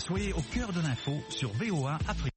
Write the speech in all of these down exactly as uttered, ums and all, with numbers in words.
Soyez au cœur de l'info sur V O A Afrique.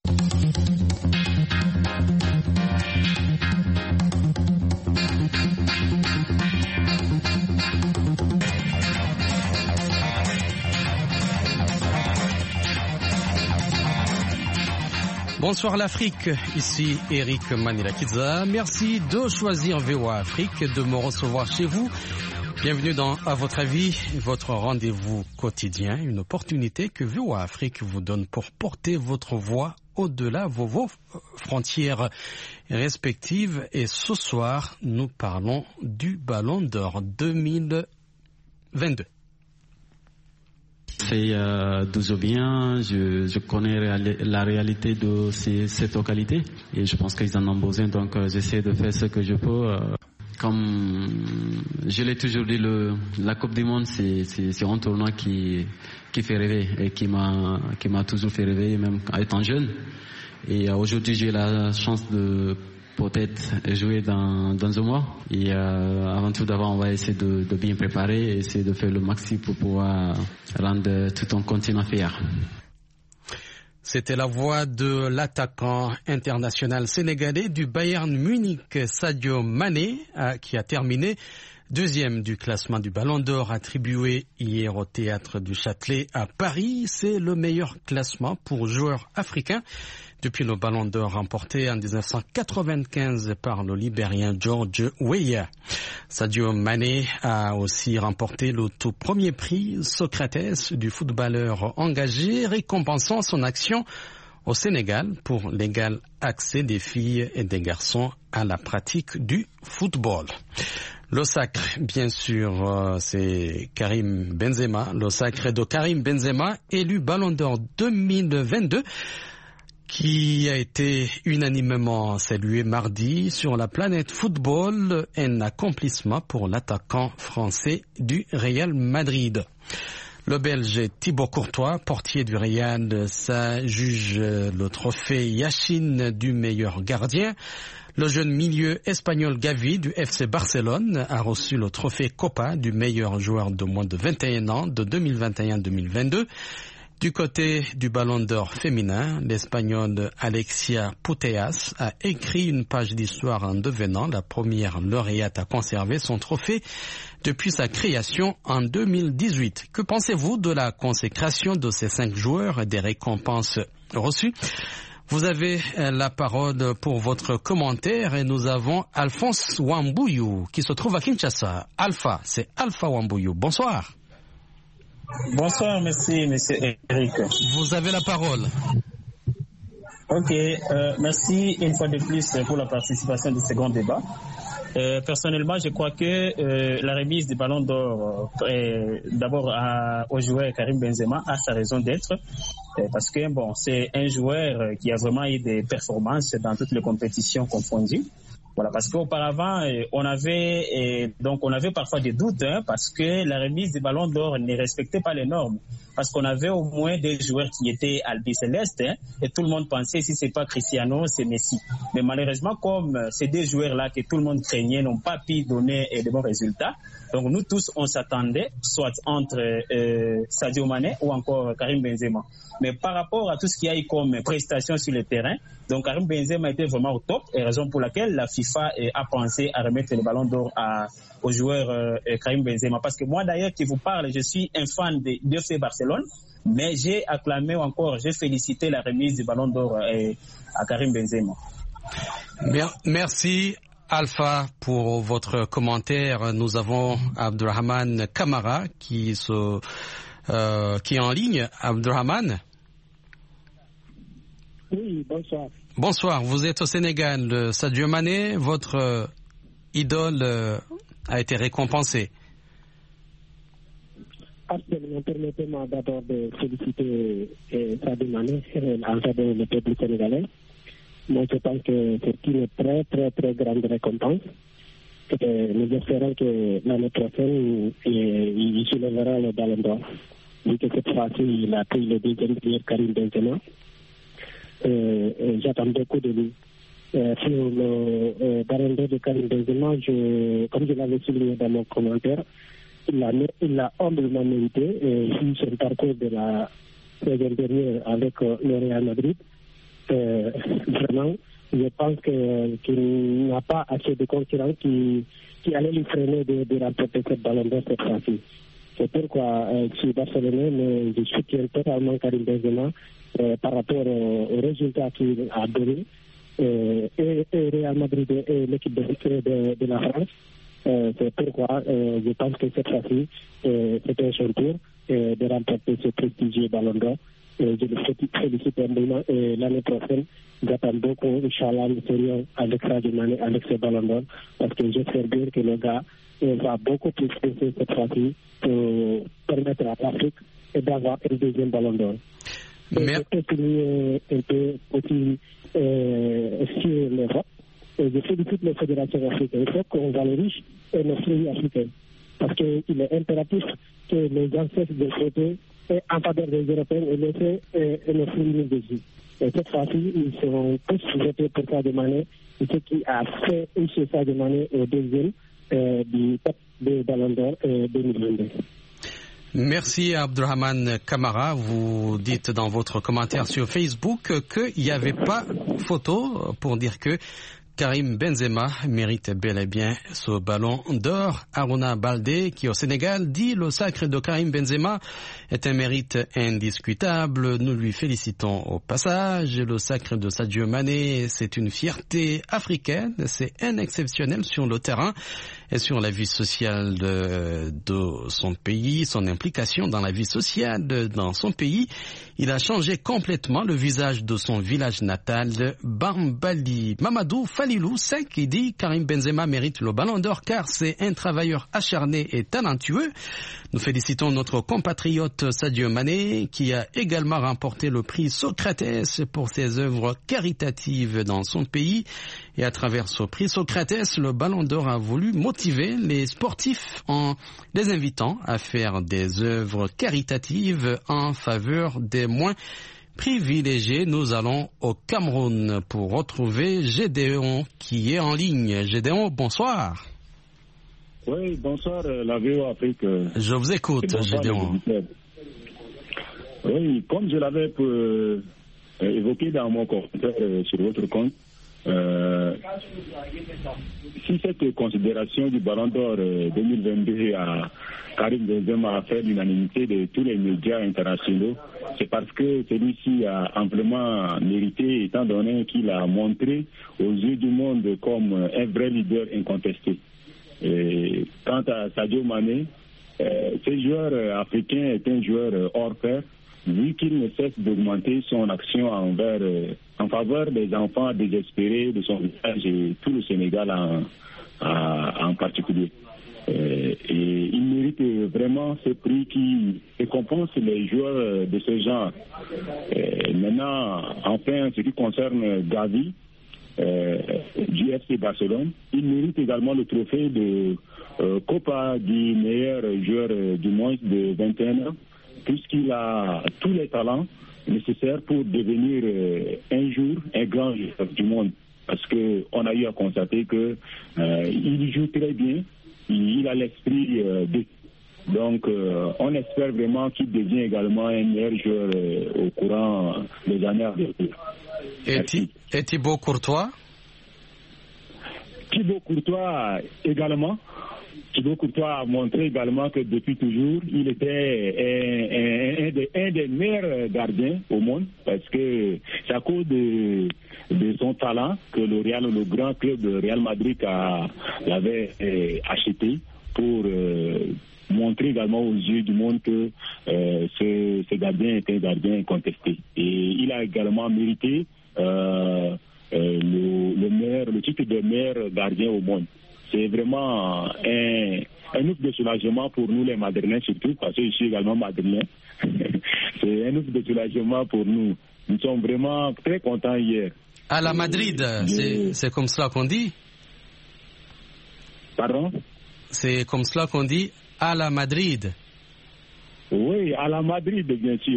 Bonsoir l'Afrique, ici Eric Manila-Kidza. Merci de choisir V O A Afrique, de me recevoir chez vous. Bienvenue dans À votre avis, votre rendez-vous quotidien, une opportunité que V O A Afrique vous donne pour porter votre voix au-delà de vos, vos frontières respectives. Et ce soir, nous parlons du Ballon d'Or deux mille vingt-deux. C'est euh, d'où bien, je, je connais réali- la réalité de ces, cette localité et je pense qu'ils en ont besoin, donc euh, j'essaie de faire ce que je peux. Euh, comme je l'ai toujours dit, le, la Coupe du Monde, c'est, c'est, c'est un tournoi qui, qui fait rêver et qui m'a, qui m'a toujours fait rêver, même étant jeune. Et euh, aujourd'hui, j'ai la chance de peut-être jouer dans, dans un mois. Et euh, avant tout d'abord, on va essayer de, de bien préparer et essayer de faire le maxi pour pouvoir rendre tout un continent fier. C'était la voix de l'attaquant international sénégalais du Bayern Munich, Sadio Mané, qui a terminé deuxième du classement du Ballon d'Or attribué hier au Théâtre du Châtelet à Paris. C'est le meilleur classement pour joueurs africains depuis le Ballon d'Or remporté en dix-neuf cent quatre-vingt-quinze par le Libérien George Weah. Sadio Mané a aussi remporté le tout premier prix Socrates du footballeur engagé, récompensant son action au Sénégal pour l'égal accès des filles et des garçons à la pratique du football. Le sacre, bien sûr, c'est Karim Benzema. Le sacre de Karim Benzema, élu Ballon d'Or deux mille vingt-deux, qui a été unanimement salué mardi sur la planète football, un accomplissement pour l'attaquant français du Real Madrid. Le Belge Thibaut Courtois, portier du Real, s'adjuge le trophée Yachine du meilleur gardien. Le jeune milieu espagnol Gavi du F C Barcelone a reçu le trophée Copa du meilleur joueur de moins de vingt et un ans de deux mille vingt et un deux mille vingt-deux. Du côté du Ballon d'Or féminin, l'Espagnole Alexia Putellas a écrit une page d'histoire en devenant la première lauréate à conserver son trophée depuis sa création en deux mille dix-huit. Que pensez-vous de la consécration de ces cinq joueurs et des récompenses reçues? Vous avez la parole pour votre commentaire et nous avons Alphonse Wambouyou qui se trouve à Kinshasa. Alpha, c'est Alpha Wambouyou. Bonsoir. Bonsoir, merci, monsieur Eric. Vous avez la parole. Ok, euh, merci une fois de plus pour la participation du second débat. Euh, personnellement, je crois que euh, la remise du Ballon d'Or, euh, d'abord à, au joueur Karim Benzema, a sa raison d'être, euh, parce que bon, c'est un joueur qui a vraiment eu des performances dans toutes les compétitions confondues. Voilà, parce qu'auparavant, euh, on avait euh, donc on avait parfois des doutes, hein, parce que la remise du Ballon d'Or ne respectait pas les normes, parce qu'on avait au moins des joueurs qui étaient albicélestes, hein, et tout le monde pensait si c'est pas Cristiano, c'est Messi. Mais malheureusement, comme euh, ces deux joueurs-là que tout le monde craignait n'ont pas pu donner euh, de bons résultats, donc nous tous on s'attendait soit entre euh, Sadio Mané ou encore Karim Benzema. Mais par rapport à tout ce qu'il y a eu comme prestations sur le terrain, donc Karim Benzema était vraiment au top, et raison pour laquelle la FIFA a pensé à remettre le Ballon d'Or à, au joueur euh, Karim Benzema. Parce que moi d'ailleurs qui vous parle, je suis un fan de, de F C Barcelone, mais j'ai acclamé encore, j'ai félicité la remise du Ballon d'Or euh, à Karim Benzema. Merci Alpha pour votre commentaire. Nous avons Abdurrahman Kamara qui, se, euh, qui est en ligne. Abdurrahman. Oui, bonsoir. Bonsoir, vous êtes au Sénégal. Sadio Mané, votre euh, idole, euh, a été récompensé. Absolument, permettez-moi d'abord de féliciter euh, Sadio Mané, en fait le peuple sénégalais. Moi, je pense que c'est une très, très, très grande récompense. Et nous espérons que l'année prochaine, il, il soulèvera le Ballon d'Or. Vu que cette fois-ci, il a pris le deuxième meilleur Karim Benzema. Euh, j'attends beaucoup de lui. Euh, sur le euh, Ballon d'Or de Karim Benzema, je, comme je l'avais souligné dans mon commentaire, il l'a il l'a humblement mérité. Et sur son parcours de la saison dernière avec euh, le Real Madrid. Euh, vraiment, je pense que, qu'il n'a pas assez de concurrents qui, qui allaient lui freiner de, de remporter cette ballon d'or cette fois-ci. C'est pourquoi euh, je suis barcelonais, mais je soutiens totalement Karim Benzema euh, par rapport au, au résultat qu'il a donné. Euh, et, et Real Madrid et l'équipe de, de, de la France. Euh, c'est pourquoi euh, je pense que cette fois-ci, euh, c'était son tour euh, de remporter ce prestigieux ballon d'or. Et je le félicite énormément et l'année prochaine, j'attends beaucoup, Inch'Allah, nous serions avec Sadio Mané, avec ce ballon d'or, parce que j'espère bien que le gars va beaucoup plus pousser cette fois-ci pour permettre à l'Afrique d'avoir un deuxième ballon d'or. Mais... Je peux souligner un peu aussi euh, sur les votes. Et je félicite les fédérations africaines. Il faut qu'on valorise nos fruits africains. Parce qu'il est impératif que les gens cessent de voter en faveur des Européens et laisser euh, nos fruits dessus. Et cette fois-ci, ils seront tous votés pour Sadio Mané, ce qui a fait M. Sadio Mané au deuxième euh, du top de Ballon d'Or euh, deux mille vingt-deux. Merci Abdurrahman Kamara. Vous dites dans votre commentaire sur Facebook qu'il n'y avait pas photo pour dire que Karim Benzema mérite bel et bien ce ballon d'or. Aruna Baldé, qui au Sénégal, dit le sacre de Karim Benzema est un mérite indiscutable. Nous lui félicitons au passage. Le sacre de Sadio Mané, c'est une fierté africaine. C'est un exceptionnel sur le terrain et sur la vie sociale de, de son pays, son implication dans la vie sociale de, dans son pays. Il a changé complètement le visage de son village natal, Bambali. Mamadou Falilou Sek, qui dit Karim Benzema mérite le ballon d'or car c'est un travailleur acharné et talentueux. Nous félicitons notre compatriote Sadio Mané qui a également remporté le prix Socrates pour ses œuvres caritatives dans son pays. Et à travers ce prix Socrates, le ballon d'or a voulu motiver les sportifs en les invitant à faire des œuvres caritatives en faveur des moins privilégiés. Nous allons au Cameroun pour retrouver Gédéon qui est en ligne. Gédéon, bonsoir. Oui, bonsoir, la V O Afrique. Je vous écoute, Gédéon. Oui, comme je l'avais euh, évoqué dans mon commentaire euh, sur votre compte, euh, si cette considération du Ballon d'Or euh, deux mille vingt-deux à Karim Benzema a fait l'unanimité de tous les médias internationaux, c'est parce que celui-ci a amplement mérité, étant donné qu'il a montré aux yeux du monde comme un vrai leader incontesté. Et quant à Sadio Mané, euh, ce joueur africain est un joueur hors pair, vu qu'il ne cesse d'augmenter son action envers, euh, en faveur des enfants désespérés de son village et tout le Sénégal en, en, en particulier. Euh, et il mérite vraiment ce prix qui récompense les joueurs de ce genre. Euh, maintenant, enfin, en ce qui concerne Gavi, Euh, du F C Barcelone, il mérite également le trophée de euh, Copa du meilleur joueur euh, du monde de vingt et un ans, puisqu'il a tous les talents nécessaires pour devenir euh, un jour un grand joueur du monde. Parce qu'on a eu à constater que euh, il joue très bien, il, il a l'esprit euh, de... Donc, euh, on espère vraiment qu'il devient également un meilleur joueur euh, au courant des années à venir. Et, et Thibaut Courtois Thibaut Courtois également. Thibaut Courtois a montré également que depuis toujours, il était un, un, un, des, un des meilleurs gardiens au monde, parce que c'est à cause de, de son talent que le Real, le grand club de Real Madrid a, l'avait euh, acheté pour euh, montrer également aux yeux du monde que euh, ce, ce gardien est un gardien incontesté. Et il a également mérité euh, euh, le, le, meilleur, le titre de meilleur gardien au monde. C'est vraiment un, un ouf de soulagement pour nous les Madrilènes, surtout parce que je suis également Madrilène. C'est un ouf de soulagement pour nous. Nous sommes vraiment très contents hier. À la Madrid, c'est, c'est comme cela qu'on dit? Pardon? C'est comme cela qu'on dit à la Madrid. Oui, à la Madrid, bien sûr.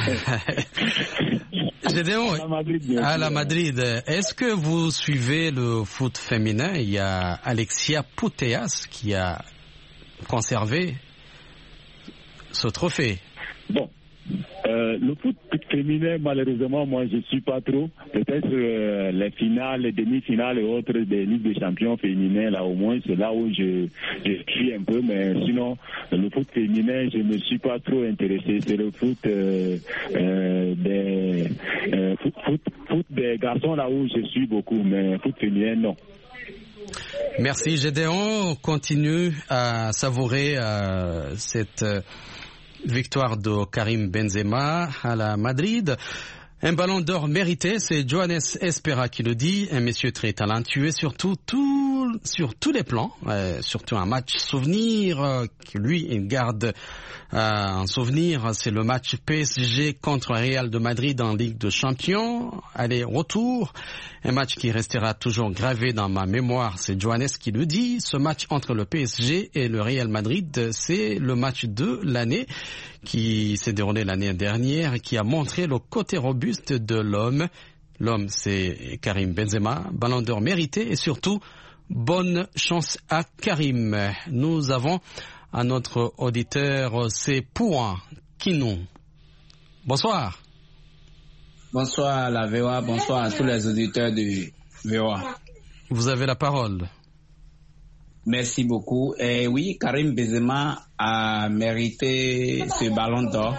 Gédéon, à la Madrid, bien à sûr. La Madrid, est-ce que vous suivez le foot féminin? Il y a Alexia Putellas qui a conservé ce trophée. Bon, Euh, le foot féminin, malheureusement, moi, je ne suis pas trop. Peut-être euh, les finales, les demi-finales et autres des Ligues des champions féminins, là, au moins, c'est là où je, je suis un peu. Mais sinon, le foot féminin, je ne me suis pas trop intéressé. C'est le foot, euh, euh, des, euh, foot, foot, foot des garçons, là où je suis beaucoup. Mais foot féminin, non. Merci, Gédéon. On continue à savourer euh, cette... Euh, victoire de Karim Benzema à la Madrid. Un ballon d'or mérité, c'est Johannes Espera qui le dit, un monsieur très talentueux, surtout tout, sur tous les plans, euh, surtout un match souvenir euh, que lui il garde euh, en souvenir, c'est le match P S G contre Real de Madrid en Ligue des Champions, aller-retour, un match qui restera toujours gravé dans ma mémoire, c'est Johannes qui le dit. Ce match entre le P S G et le Real Madrid, c'est le match de l'année qui s'est déroulé l'année dernière, qui a montré le côté robuste de l'homme. L'homme, c'est Karim Benzema, ballon d'or mérité et surtout, bonne chance à Karim. Nous avons à notre auditeur, c'est Pouan Kinou. Bonsoir. Bonsoir à la V O A, bonsoir à tous les auditeurs de V O A. Vous avez la parole. Merci beaucoup. Et oui, Karim Benzema a mérité ce ballon d'or.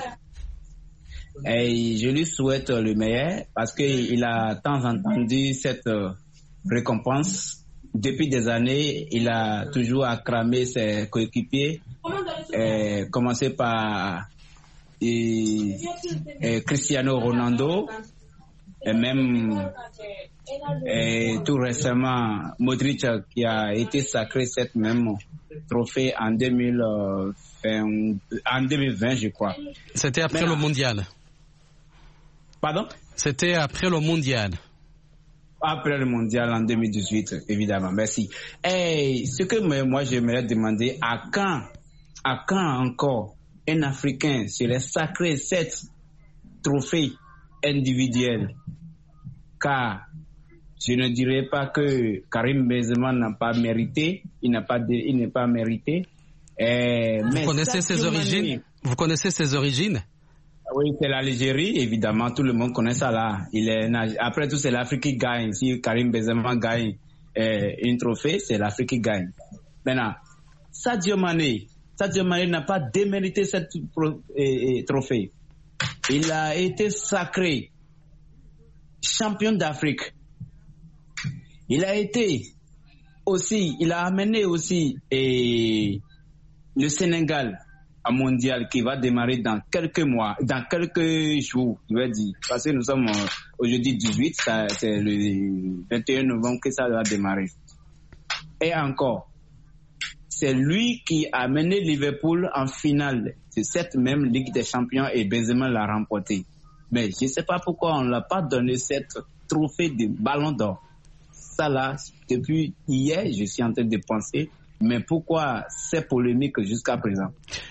Et je lui souhaite le meilleur parce qu'il a tant entendu cette récompense. Depuis des années, il a toujours acclamé ses coéquipiers, et commencé par et, et Cristiano Ronaldo, et même et tout récemment Modric qui a été sacré cette même trophée en deux mille vingt, en deux mille vingt je crois. C'était après Maintenant, le mondial. Pardon? C'était après le mondial. Après le mondial en deux mille dix-huit, évidemment. Merci. Et ce que moi j'aimerais demander, à quand, à quand encore un Africain serait sacré cette trophée individuelle? Car je ne dirais pas que Karim Benzema n'a pas mérité, il n'a pas, de, il n'est pas mérité. Et, Vous connaissez ses origines? Manie, Vous connaissez ses origines? Oui, c'est l'Algérie, évidemment, tout le monde connaît ça là. Il est, après tout, c'est l'Afrique qui gagne. Si Karim Benzema gagne euh, une trophée, c'est l'Afrique qui gagne. Maintenant, Sadio Mané, Sadio Mané n'a pas démérité cette pro, euh, trophée. Il a été sacré champion d'Afrique. Il a été aussi, il a amené aussi et, le Sénégal à mondial qui va démarrer dans quelques mois, dans quelques jours, je vais dire. Parce que nous sommes aujourd'hui dix-huit, ça, c'est le vingt et un novembre que ça va démarrer. Et encore, c'est lui qui a mené Liverpool en finale de cette même Ligue des Champions et Benzema l'a remporté. Mais je ne sais pas pourquoi on ne l'a pas donné cette trophée de ballon d'or. Ça là, depuis hier, je suis en train de penser, mais pourquoi ces polémiques jusqu'à présent?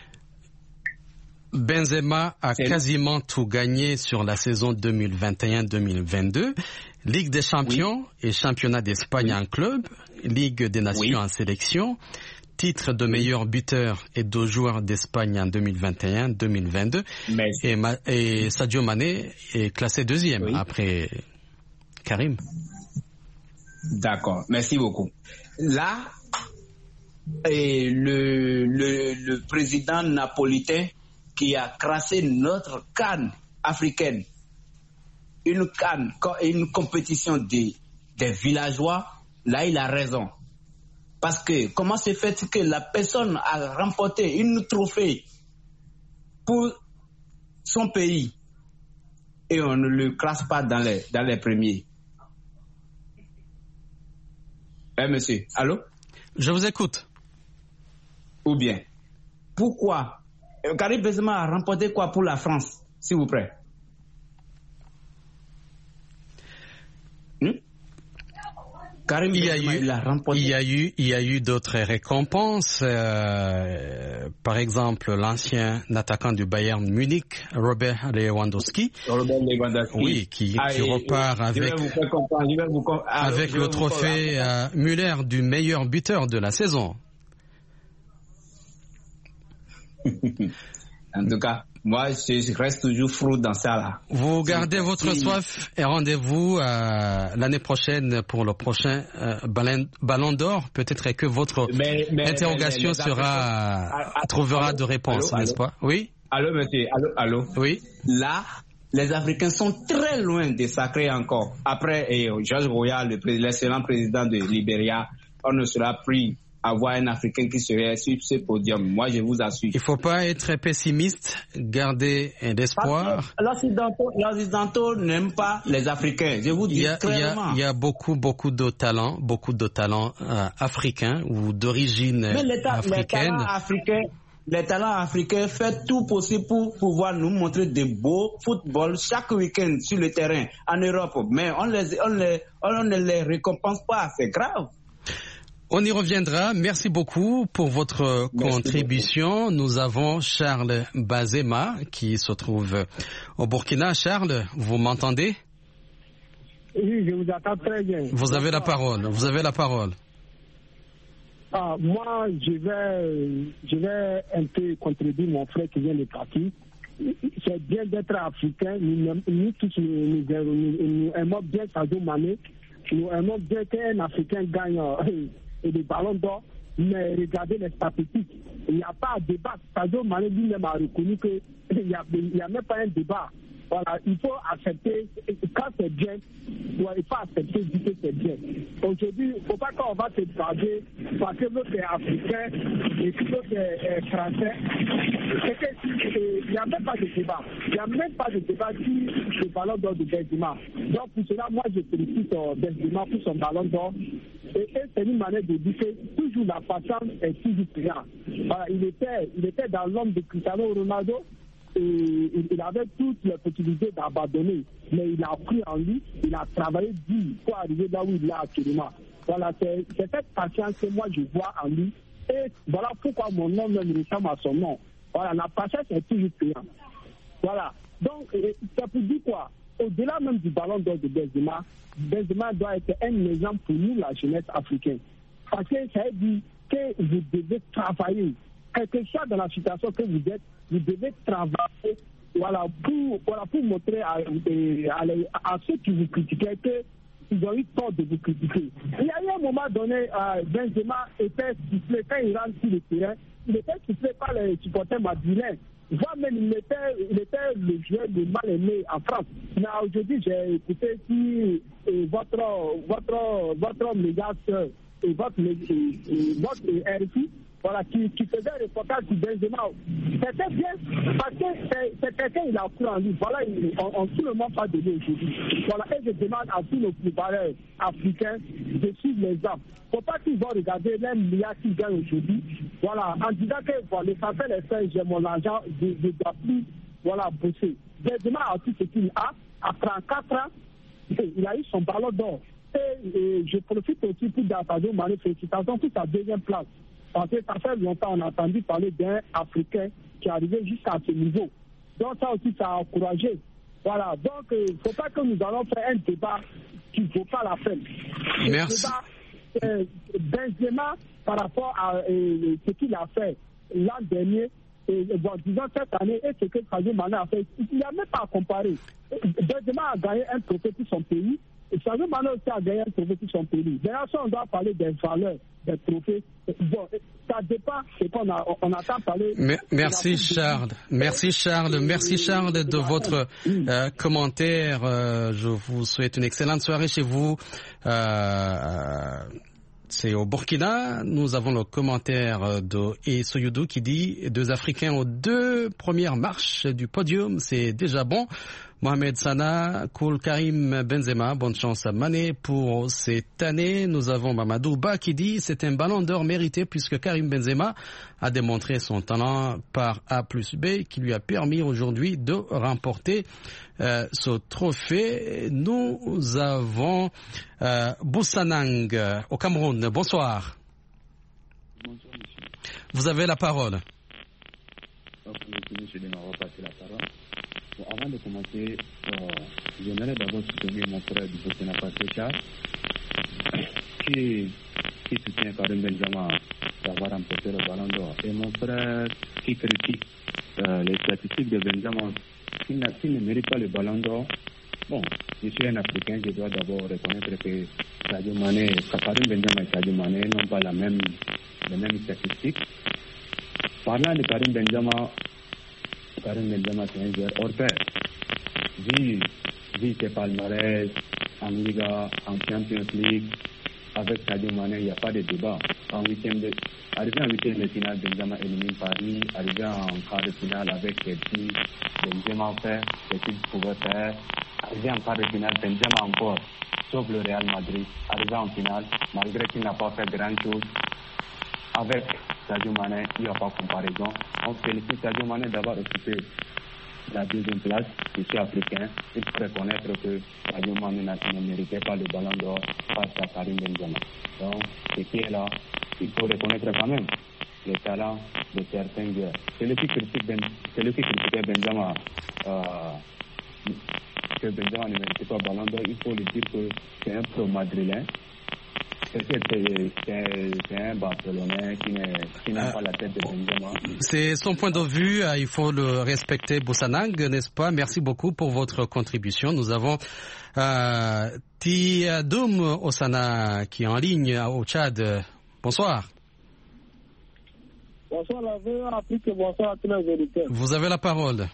Benzema a C'est quasiment tout gagné sur la saison deux mille vingt et un deux mille vingt-deux. Ligue des champions oui. et championnat d'Espagne oui. en club, Ligue des nations oui. en sélection, titre de meilleur buteur et de joueur d'Espagne en deux mille vingt et un deux mille vingt-deux. Et, Ma- et Sadio Mané est classé deuxième oui. après Karim. D'accord, merci beaucoup. Là, et le, le, le président napolitain qui a crassé notre CAN africaine, une CAN, une compétition des, des villageois, là il a raison. Parce que comment se fait que la personne a remporté une trophée pour son pays et on ne le classe pas dans les, dans les premiers? Eh monsieur, allô? Je vous écoute. Ou bien, pourquoi Karim Benzema a remporté quoi pour la France, s'il vous plaît? hmm? Karim il y a Benzema, eu, il a remporté. Il y a eu, il y a eu d'autres récompenses. Euh, par exemple, l'ancien attaquant du Bayern Munich, Robert Lewandowski. Robert Lewandowski. Oui, qui, ah, qui repart et, avec, ah, avec le trophée euh, Müller du meilleur buteur de la saison. En tout cas, moi, je reste toujours flou dans ça là. Vous gardez C'est votre si... soif et rendez-vous euh, l'année prochaine pour le prochain euh, ballon, ballon d'or. Peut-être que votre mais, mais, interrogation mais, mais, sera Africains... trouvera allô, de réponse, allô, n'est-ce allô. pas? Oui. Allô, monsieur. Allô, allô. Oui. Là, les Africains sont très loin de sacrer encore. Après eh, George Weah, le pré- l'excellent président de Libéria, on ne sera plus avoir un Africain qui serait sur ce podium. Moi, je vous assure. Il ne faut pas être pessimiste, garder un espoir. L'Occidentaux, l'Occidentaux n'aiment pas les Africains. Je vous dis il y a, clairement. Il y a, il y a beaucoup, beaucoup de talents, beaucoup de talents euh, africains ou d'origine Mais les, ta- africaine. les talents africains, les talents africains font tout possible pour pouvoir nous montrer de beaux football chaque week-end sur le terrain en Europe. Mais on les, on les, on ne les récompense pas. C'est grave. On y reviendra. Merci beaucoup pour votre Merci contribution. Beaucoup. Nous avons Charles Bazema qui se trouve au Burkina. Charles, vous m'entendez? Oui, je vous attends très bien. Vous avez la parole. Vous avez la parole. Ah, moi, je vais, je vais un peu contribuer mon frère qui vient de partir. C'est bien d'être africain. Nous, nous tous, nous, nous, nous, nous aimons bien Sadio Mané. Nous aimons bien qu'un Africain gagne et des ballons d'or, mais regardez les statistiques. Il n'y a pas de débat. Sadio Mané lui-même a reconnu qu'il n'y a, a même pas un débat. Voilà, il faut accepter, quand c'est bien, il faut accepter que c'est bien. Aujourd'hui, il ne faut pas qu'on va se baser parce que l'autre est africain et que l'autre est français. C'est qu'il n'y a même pas de débat. Il n'y a même pas de débat sur le ballon d'or de Benzema. Donc pour cela, moi je félicite Benzema pour son ballon d'or. Et, et c'est une manière de dire que toujours la patience est toujours payante. Voilà, il était, il était dans l'homme de Cristiano Ronaldo. Et il avait toutes les possibilités d'abandonner, mais il a pris en lui, il a travaillé dur pour arriver là où il est actuellement. Voilà, c'est, c'est cette patience que moi je vois en lui, et voilà pourquoi mon nom même ressemble à son nom. Voilà, la patience est toujours payante. Voilà, donc c'est pour dire quoi? Au-delà même du ballon d'or de Benzema, Benzema doit être un exemple pour nous, la jeunesse africaine. Parce que ça veut dire que vous devez travailler, quelle que soit dans la situation que vous êtes, vous devez travailler voilà, pour, voilà, pour montrer à, à, à ceux qui vous critiquaient qu'ils ont eu tort de vous critiquer. Il y a eu un moment donné, euh, Benzema était sifflé quand il rentre sur le terrain, il était sifflé par les supporters madrilènes. Voire même, il était, il était le joueur le mal aimé en France. Mais aujourd'hui, j'ai écouté si et votre, votre, votre médiateur et votre, et, et votre R F I, voilà, qui, qui faisait un reportage sur Benzema. C'était bien, parce que c'est, c'est quelqu'un, il a pris en lui. Voilà, il, on ne tout le monde pas de lui aujourd'hui. Voilà, et je demande à tous nos footballeurs africains de suivre les hommes. Il ne faut pas qu'ils vont regarder les milliards qu'ils gagnent aujourd'hui. Voilà, en disant que voilà, l'essentiel est fait, j'ai mon argent, je ne dois plus voilà, bosser. Benzema a tout ce qu'il a, après quatre ans, il a eu son ballon d'or. Et, et je profite aussi pour dire à Sadio Mané, félicitations pour sa deuxième place. Parce que ça fait longtemps qu'on a entendu parler d'un Africain qui est arrivé jusqu'à ce niveau. Donc ça aussi, ça a encouragé. Voilà, donc il euh, ne faut pas que nous allons faire un débat qui ne vaut pas la peine. Merci. Le débat, euh, Benzema, par rapport à euh, ce qu'il a fait l'an dernier, et, bon, disons cette année, et ce que Sadio Mané a fait, il n'y a même pas à comparer. Benzema a gagné un trophée pour son pays, et Sadio Mané aussi a gagné un trophée pour son pays. D'ailleurs, si on doit parler des valeurs, des trophées, bon, ça dépend, c'est qu'on a, on attend parler. Merci Charles, merci Charles, merci Charles de votre euh, commentaire. Euh, je vous souhaite une excellente soirée chez vous. Euh, c'est au Burkina. Nous avons le commentaire de Soyoudou qui dit deux Africains aux deux premières marches du podium, c'est déjà bon. Mohamed Sana, Koul Karim Benzema, bonne chance à Mané pour cette année. Nous avons Mamadou Ba qui dit c'est un ballon d'or mérité puisque Karim Benzema a démontré son talent par A plus B qui lui a permis aujourd'hui de remporter euh, ce trophée. Nous avons euh, Boussanang au Cameroun. Bonsoir. Bonsoir monsieur. Vous avez la parole. Monsieur Dema, on va passer la parole. Bon, avant de commencer, euh, j'aimerais d'abord soutenir mon frère du Burkina Faso, Charles, qui, qui soutient Karim Benzema d'avoir remporté le ballon d'or. Et mon frère qui critique euh, les statistiques de Benzema, s'il, s'il ne mérite pas le ballon d'or, bon, je suis un Africain, je dois d'abord reconnaître que Sadio Mané, Karim Benzema et Sadio Mané n'ont pas la même, les mêmes statistiques. Parlant de Karim Benzema, Karim Benzema c'est un joueur hors pair. Vu, vu ses palmarès en Liga, en Champions League, avec Sadio Mané, il n'y a pas de débat. En huitième de, arrivé en huitième de finale, Benzema élimine Paris. Arrivé en quart de finale avec Chelsea, Benzema fait ce qu'il pouvait faire. Arrivé en quart de finale, Benzema encore, sauf le Real Madrid. Arrivé en finale, malgré qu'il n'a pas fait grand chose, avec Sadio Mané, il n'y a pas comparaison. On félicite Sadio Mané d'avoir occupé la deuxième place. Je suis africain. Il faut reconnaître que Sadio Mané ne méritait pas le ballon d'or face à Karim Benzema. Donc, ce qui est là, il faut reconnaître quand même le talent de certains joueurs. Celui qui critique ben, celui qui critiquait Benzema, euh, que Benzema ne méritait pas le ballon d'or, il faut lui dire que c'est un pro madrilène. C'est un Barcelonais qui n'a pas la tête de Benzema. C'est son point de vue, il faut le respecter, Boussanang, n'est-ce pas? Merci beaucoup pour votre contribution. Nous avons euh, Tiadoum Osana qui est en ligne au Tchad. Bonsoir. Bonsoir la V O A Afrique, bonsoir à tous les auditeurs. Vous avez la parole.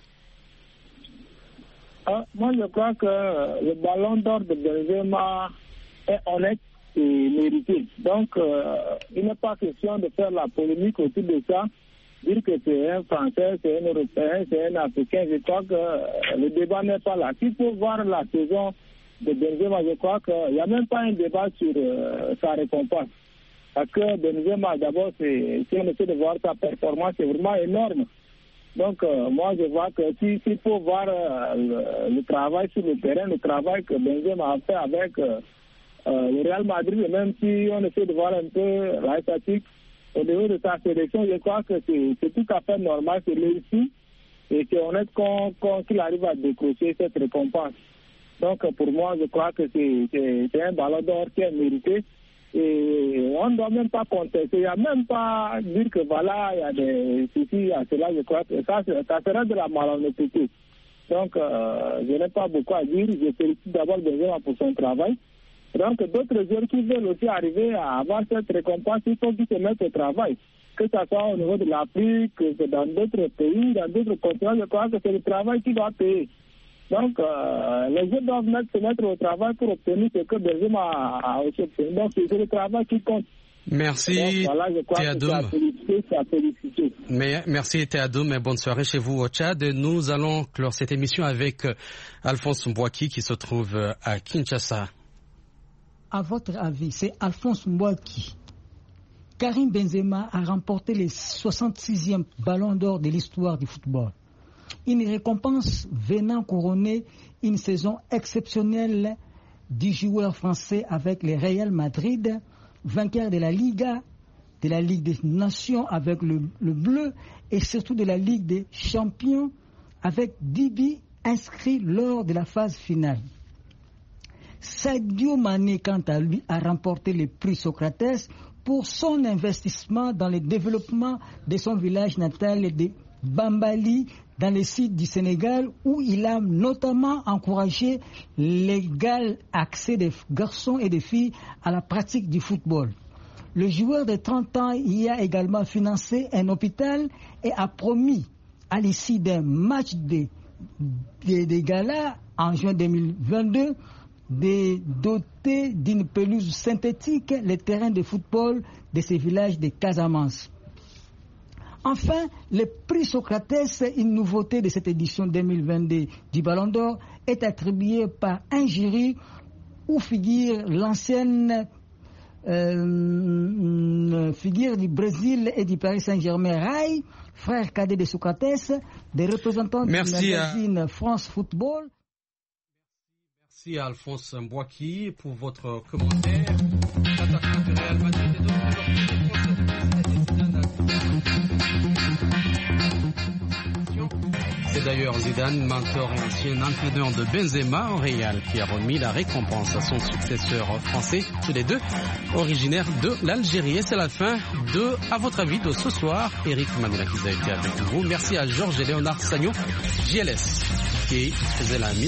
Ah, moi je crois que le ballon d'or de Benzema est honnête et mérité. Donc, euh, il n'est pas question de faire la polémique autour de ça, dire que c'est un Français, c'est un Européen, c'est un Africain. Je crois que euh, le débat n'est pas là. S'il faut voir la saison de Benzema, je crois qu'il n'y a même pas un débat sur euh, sa récompense. Parce que Benzema, d'abord, c'est, si on essaie de voir sa performance, c'est vraiment énorme. Donc, euh, moi, je vois que s'il si, si faut voir euh, le, le travail sur le terrain, le travail que Benzema a fait avec euh, Euh, le Real Madrid, même si on essaie de voir un peu la statistique au niveau de sa sélection, je crois que c'est, c'est tout à fait normal, c'est réussi et c'est honnête qu'on, qu'on, qu'il arrive à décrocher cette récompense. Donc pour moi, je crois que c'est, c'est, c'est un ballon d'or qui est mérité et on ne doit même pas contester, il n'y a même pas dire que voilà, il y a des soucis à cela, je crois que ça, ça serait de la malhonnêteté. Donc euh, je n'ai pas beaucoup à dire, je félicite d'abord Benzema pour son travail. Donc, d'autres joueurs qui veulent aussi arriver à avoir cette récompense, il faut qu'ils se mettent au travail. Que ce soit au niveau de l'Afrique, que dans d'autres pays, dans d'autres continents, je crois que c'est le travail qui doit payer. Donc, euh, les joueurs doivent mettre, se mettre au travail pour obtenir ce que Benzema a, a aussi obtenu. Donc, c'est le travail qui compte. Merci, donc, voilà, je crois Théadoum. que c'est à féliciter, c'est à féliciter. Mais, merci Théadoum et bonne soirée chez vous au Tchad. Nous allons clore cette émission avec Alphonse Mbouaki qui se trouve à Kinshasa. À votre avis, c'est Alphonse Mbouaki. Karim Benzema a remporté le soixante-sixième ballon d'or de l'histoire du football. Une récompense venant couronner une saison exceptionnelle du joueur français avec le Real Madrid, vainqueur de la Liga, de la Ligue des Nations avec le, le bleu et surtout de la Ligue des Champions avec dix buts inscrits lors de la phase finale. Sadio Mané, quant à lui, a remporté le prix Socrates pour son investissement dans le développement de son village natal de Bambali, dans le sud du Sénégal, où il a notamment encouragé l'égal accès des garçons et des filles à la pratique du football. Le joueur de trente ans y a également financé un hôpital et a promis, à l'issue d'un match de, de, de gala en juin deux mille vingt-deux, de doter d'une pelouse synthétique les terrains de football de ces villages de Casamance. Enfin, le prix Socrates, une nouveauté de cette édition deux mille vingt-deux du Ballon d'Or, est attribué par un jury où figure l'ancienne euh, figure du Brésil et du Paris Saint-Germain, Rai, frère cadet de Socrates, des représentants Merci du magazine à... France Football. Merci à Alphonse Mbouaki pour votre commentaire. L'attaquant du Real Madrid est donc C'est d'ailleurs Zidane, mentor et ancien entraîneur de Benzema au Real, qui a remis la récompense à son successeur français, tous les deux originaires de l'Algérie. Et c'est la fin de À votre avis de ce soir. Eric Manela qui a été avec vous. Merci à Georges et Léonard Sagnon, J L S, qui faisait la mise